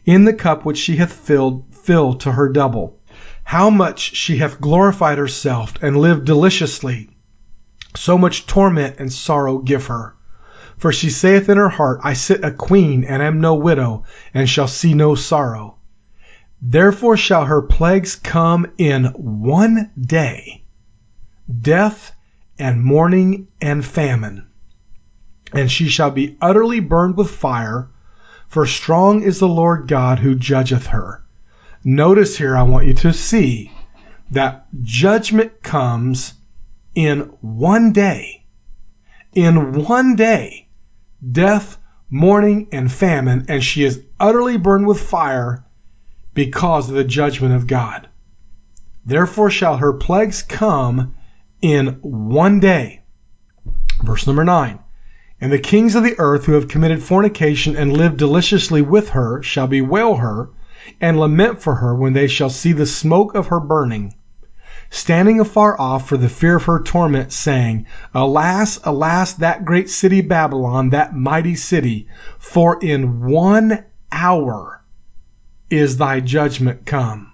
in the cup which she hath filled, fill to her double. How much she hath glorified herself, and lived deliciously, so much torment and sorrow give her. For she saith in her heart, I sit a queen, and am no widow, and shall see no sorrow. Therefore shall her plagues come in one day, death and mourning and famine. And she shall be utterly burned with fire, for strong is the Lord God who judgeth her. Notice here, I want you to see that judgment comes in one day. In one day, death, mourning, and famine, and she is utterly burned with fire because of the judgment of God. Therefore shall her plagues come in one day. Verse number nine. And the kings of the earth who have committed fornication and lived deliciously with her shall bewail her and lament for her when they shall see the smoke of her burning, standing afar off for the fear of her torment, saying, Alas, alas, that great city Babylon, that mighty city, for in one hour is thy judgment come.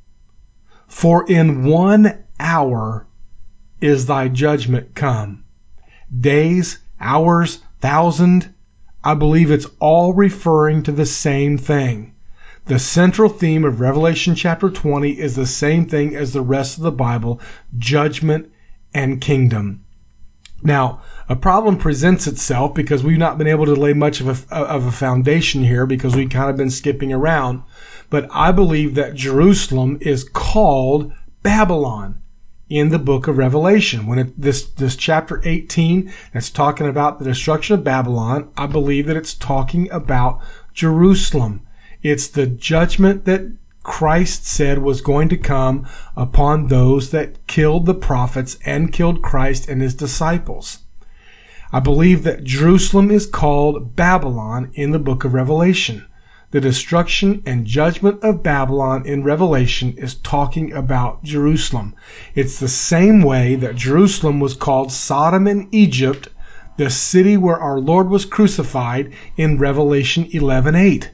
For in one hour is thy judgment come. Days, hours, thousand, I believe it's all referring to the same thing. The central theme of Revelation chapter twenty is the same thing as the rest of the Bible, judgment and kingdom. Now, a problem presents itself because we've not been able to lay much of a, of a foundation here because we've kind of been skipping around. But I believe that Jerusalem is called Babylon in the book of Revelation. When it, this, this chapter eighteen that's talking about the destruction of Babylon, I believe that it's talking about Jerusalem. It's the judgment that Christ said was going to come upon those that killed the prophets and killed Christ and his disciples. I believe that Jerusalem is called Babylon in the book of Revelation. The destruction and judgment of Babylon in Revelation is talking about Jerusalem. It's the same way that Jerusalem was called Sodom and Egypt, the city where our Lord was crucified, in Revelation eleven eight.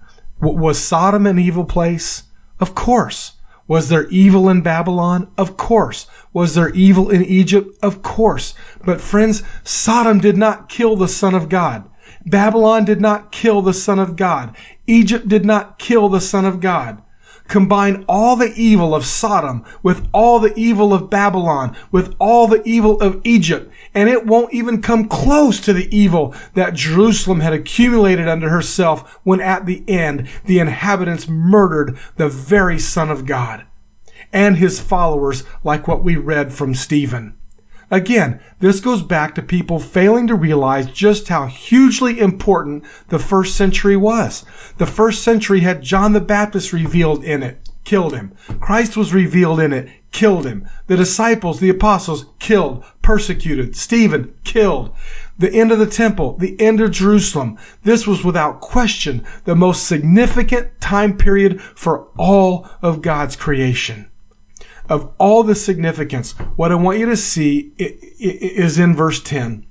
Was Sodom an evil place? Of course. Was there evil in Babylon? Of course. Was there evil in Egypt? Of course. But friends, Sodom did not kill the Son of God. Babylon did not kill the Son of God. Egypt did not kill the Son of God. Combine all the evil of Sodom with all the evil of Babylon, with all the evil of Egypt, and it won't even come close to the evil that Jerusalem had accumulated unto herself when at the end the inhabitants murdered the very Son of God and his followers, like what we read from Stephen. Again, this goes back to people failing to realize just how hugely important the first century was. The first century had John the Baptist revealed in it, killed him. Christ was revealed in it, killed him. The disciples, the apostles, killed, persecuted. Stephen, killed. The end of the temple, the end of Jerusalem. This was without question the most significant time period for all of God's creation. Of all the significance, what I want you to see is in verse ten.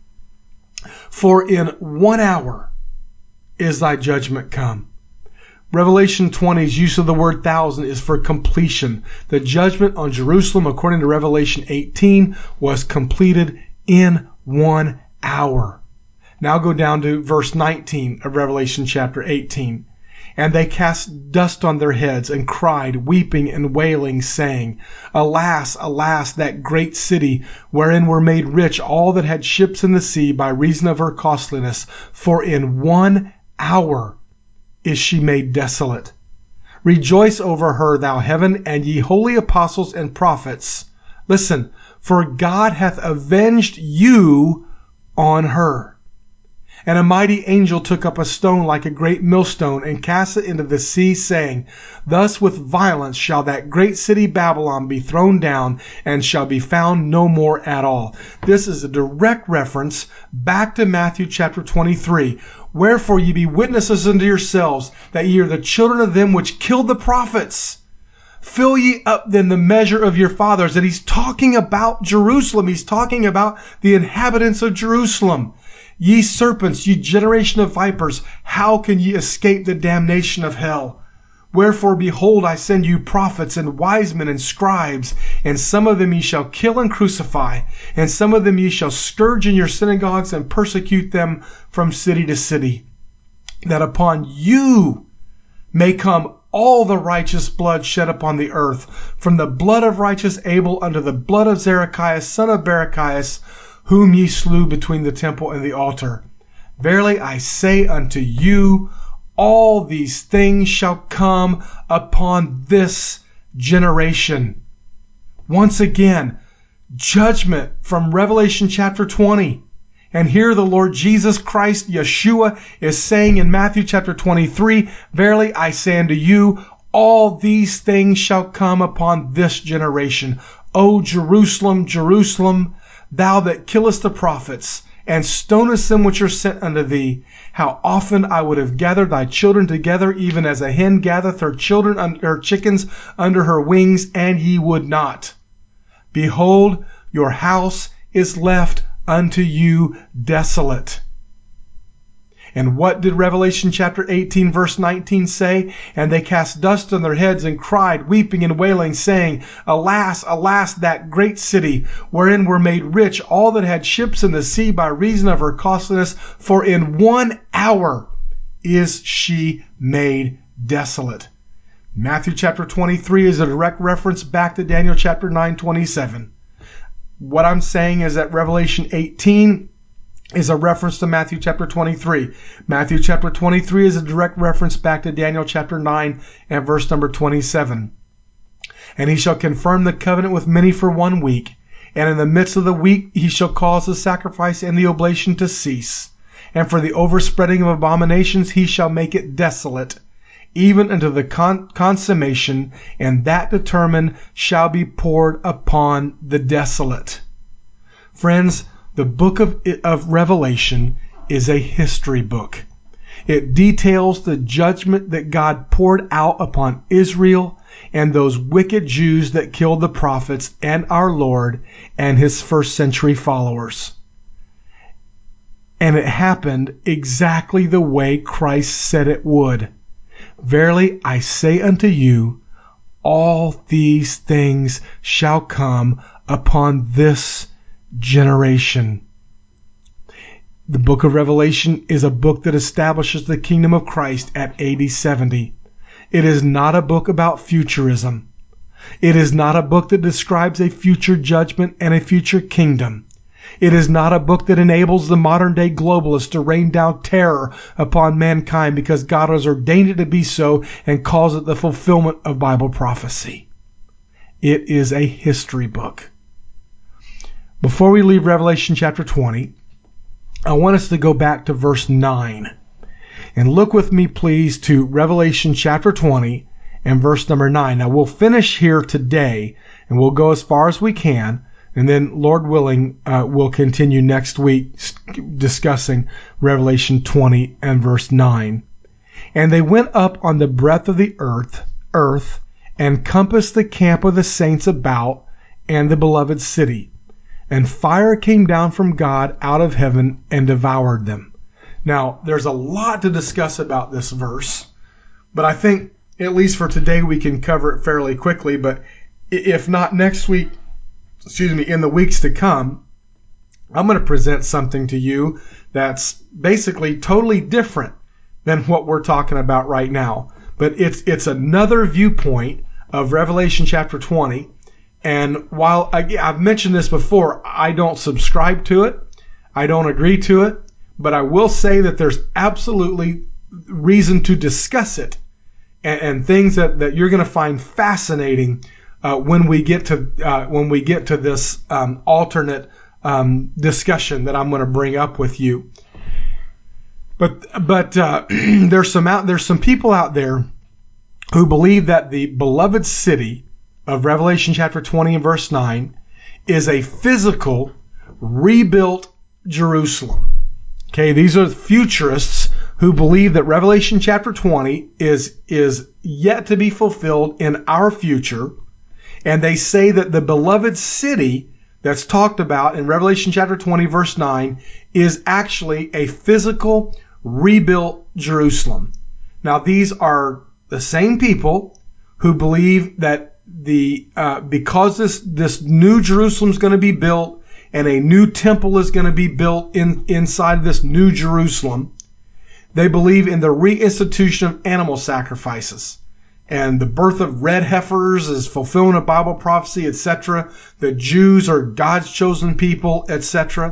For in one hour is thy judgment come. Revelation twenty's use of the word thousand is for completion. The judgment on Jerusalem, according to Revelation eighteen, was completed in one hour. Now go down to verse nineteen of Revelation chapter eighteen. And they cast dust on their heads and cried, weeping and wailing, saying, Alas, alas, that great city, wherein were made rich all that had ships in the sea by reason of her costliness. For in one hour is she made desolate. Rejoice over her, thou heaven, and ye holy apostles and prophets. Listen, for God hath avenged you on her. And a mighty angel took up a stone like a great millstone and cast it into the sea, saying, Thus with violence shall that great city Babylon be thrown down, and shall be found no more at all. This is a direct reference back to Matthew chapter twenty-three. Wherefore ye be witnesses unto yourselves that ye are the children of them which killed the prophets. Fill ye up then the measure of your fathers. And he's talking about Jerusalem. He's talking about the inhabitants of Jerusalem. Ye serpents, ye generation of vipers, how can ye escape the damnation of hell? Wherefore, behold, I send you prophets and wise men and scribes, and some of them ye shall kill and crucify, and some of them ye shall scourge in your synagogues and persecute them from city to city, that upon you may come all the righteous blood shed upon the earth, from the blood of righteous Abel unto the blood of Zacharias, son of Barachias, whom ye slew between the temple and the altar. Verily I say unto you, all these things shall come upon this generation. Once again, judgment from Revelation chapter twenty. And here the Lord Jesus Christ, Yeshua, is saying in Matthew chapter twenty-three, verily I say unto you, all these things shall come upon this generation. O Jerusalem, Jerusalem, thou that killest the prophets, and stonest them which are sent unto thee, how often I would have gathered thy children together, even as a hen gathereth her children under her chickens under her wings, and ye would not. Behold, your house is left unto you desolate. And what did Revelation chapter eighteen verse nineteen say? And they cast dust on their heads and cried, weeping and wailing, saying, Alas, alas, that great city, wherein were made rich all that had ships in the sea by reason of her costliness, for in one hour is she made desolate. Matthew chapter twenty-three is a direct reference back to Daniel chapter nine twenty-seven. What I'm saying is that Revelation eighteen is a reference to Matthew chapter twenty-three. Matthew chapter twenty-three is a direct reference back to Daniel chapter nine and verse number twenty-seven. And he shall confirm the covenant with many for one week, and in the midst of the week he shall cause the sacrifice and the oblation to cease. And for the overspreading of abominations he shall make it desolate, even unto the con- consummation, and that determined shall be poured upon the desolate. Friends, the book of, of Revelation is a history book. It details the judgment that God poured out upon Israel and those wicked Jews that killed the prophets and our Lord and his first century followers. And it happened exactly the way Christ said it would. Verily I say unto you, all these things shall come upon this generation. The book of Revelation is a book that establishes the kingdom of Christ at A D seventy. It is not a book about futurism. It is not a book that describes a future judgment and a future kingdom. It is not a book that enables the modern day globalists to rain down terror upon mankind because God has ordained it to be so and calls it the fulfillment of Bible prophecy. It is a history book. Before we leave Revelation chapter twenty, I want us to go back to verse nine. And look with me, please, to Revelation chapter twenty and verse number nine. Now, we'll finish here today, and we'll go as far as we can. And then, Lord willing, uh, we'll continue next week discussing Revelation twenty and verse nine. And they went up on the breadth of the earth, earth, and compassed the camp of the saints about, and the beloved city. And fire came down from God out of heaven and devoured them. Now, there's a lot to discuss about this verse, but I think, at least for today, we can cover it fairly quickly. But if not next week, excuse me, in the weeks to come, I'm going to present something to you that's basically totally different than what we're talking about right now. But it's it's another viewpoint of Revelation chapter twenty. And while I, I've mentioned this before, I don't subscribe to it. I don't agree to it. But I will say that there's absolutely reason to discuss it and, and things that, that you're going to find fascinating uh, when we get to uh, when we get to this um, alternate um, discussion that I'm going to bring up with you. But but uh, there's some out there's some people out there who believe that the beloved city of Revelation chapter twenty and verse nine is a physical, rebuilt Jerusalem. Okay, these are futurists who believe that Revelation chapter twenty is, is yet to be fulfilled in our future. And they say that the beloved city that's talked about in Revelation chapter twenty, verse nine, is actually a physical, rebuilt Jerusalem. Now, these are the same people who believe that the uh, because this this new Jerusalem is going to be built and a new temple is going to be built in inside this new Jerusalem, they believe in the reinstitution of animal sacrifices. And the birth of red heifers is fulfillment of Bible prophecy, et cetera. The Jews are God's chosen people, et cetera.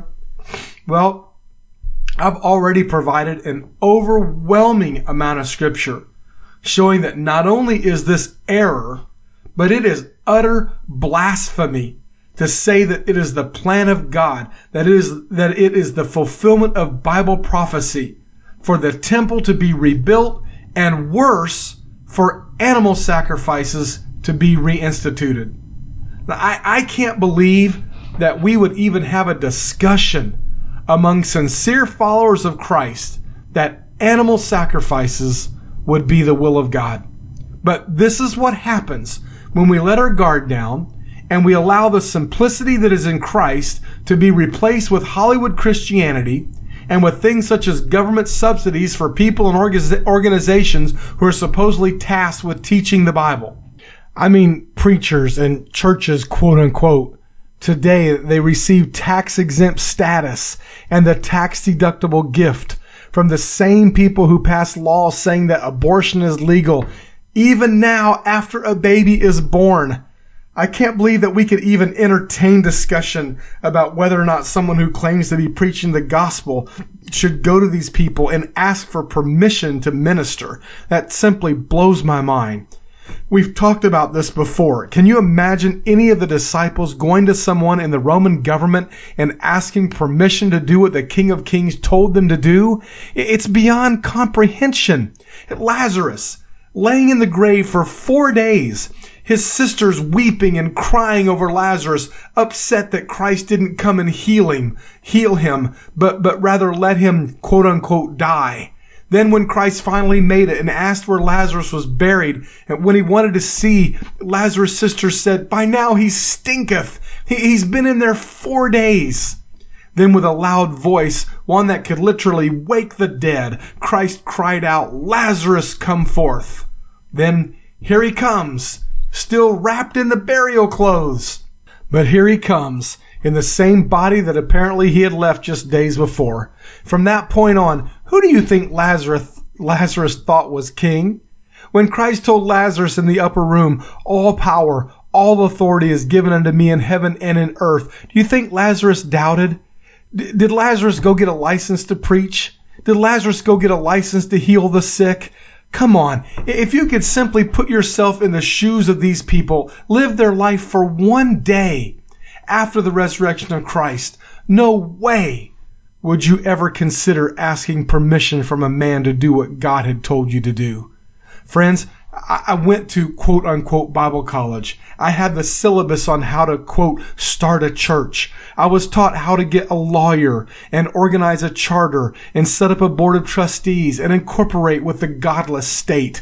Well, I've already provided an overwhelming amount of scripture showing that not only is this error, but it is utter blasphemy to say that it is the plan of God, that it is, that it is the fulfillment of Bible prophecy for the temple to be rebuilt, and worse, for animal sacrifices to be reinstituted. Now, I, I can't believe that we would even have a discussion among sincere followers of Christ that animal sacrifices would be the will of God. But this is what happens when we let our guard down and we allow the simplicity that is in Christ to be replaced with Hollywood Christianity and with things such as government subsidies for people and organizations who are supposedly tasked with teaching the Bible. I mean, preachers and churches, quote unquote, today they receive tax-exempt status and the tax-deductible gift from the same people who pass laws saying that abortion is legal, even now after a baby is born. I can't believe that we could even entertain discussion about whether or not someone who claims to be preaching the gospel should go to these people and ask for permission to minister. That simply blows my mind. We've talked about this before. Can you imagine any of the disciples going to someone in the Roman government and asking permission to do what the King of Kings told them to do? It's beyond comprehension. Lazarus, laying in the grave for four days, his sisters weeping and crying over Lazarus, upset that Christ didn't come and heal him, heal him, but, but rather let him, quote unquote, die. Then when Christ finally made it and asked where Lazarus was buried, and when he wanted to see, Lazarus' sisters said, "By now he stinketh. He, he's been in there four days. Then with a loud voice, one that could literally wake the dead, Christ cried out, "Lazarus, come forth." Then here he comes, still wrapped in the burial clothes. But here he comes, in the same body that apparently he had left just days before. From that point on, who do you think Lazarus, Lazarus thought was king? When Christ told Lazarus in the upper room, "All power, all authority is given unto me in heaven and in earth," do you think Lazarus doubted? D- did Lazarus go get a license to preach? Did Lazarus go get a license to heal the sick? Come on, if you could simply put yourself in the shoes of these people, live their life for one day after the resurrection of Christ, no way would you ever consider asking permission from a man to do what God had told you to do. Friends, I went to quote unquote Bible college. I had the syllabus on how to quote start a church. I was taught how to get a lawyer and organize a charter and set up a board of trustees and incorporate with the godless state.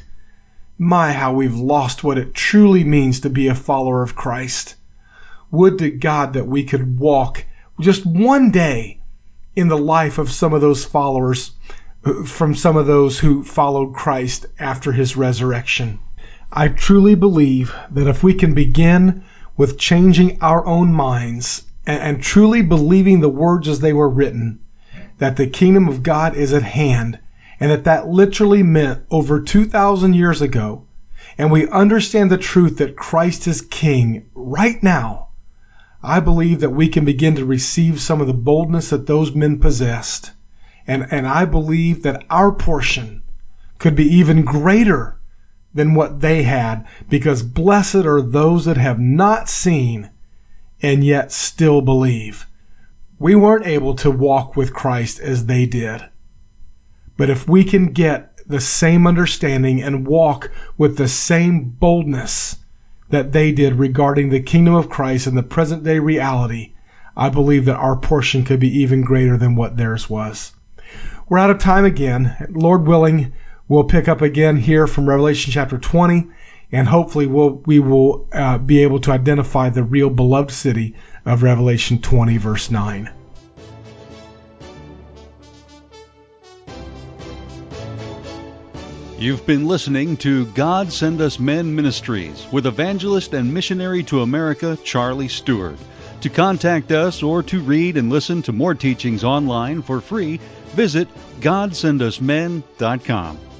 My, how we've lost what it truly means to be a follower of Christ. Would to God that we could walk just one day in the life of some of those followers, from some of those who followed Christ after his resurrection. I truly believe that if we can begin with changing our own minds and, and truly believing the words as they were written, that the kingdom of God is at hand, and that that literally meant over two thousand years ago, and we understand the truth that Christ is king right now, I believe that we can begin to receive some of the boldness that those men possessed. And, and I believe that our portion could be even greater than what they had, because blessed are those that have not seen and yet still believe. We weren't able to walk with Christ as they did. But if we can get the same understanding and walk with the same boldness that they did regarding the kingdom of Christ and the present day reality, I believe that our portion could be even greater than what theirs was. We're out of time again. Lord willing, we'll pick up again here from Revelation chapter twenty and hopefully we'll, we will uh, be able to identify the real beloved city of Revelation twenty, verse nine. You've been listening to God Send Us Men Ministries with evangelist and missionary to America, Charlie Stewart. To contact us or to read and listen to more teachings online for free, visit god send us men dot com.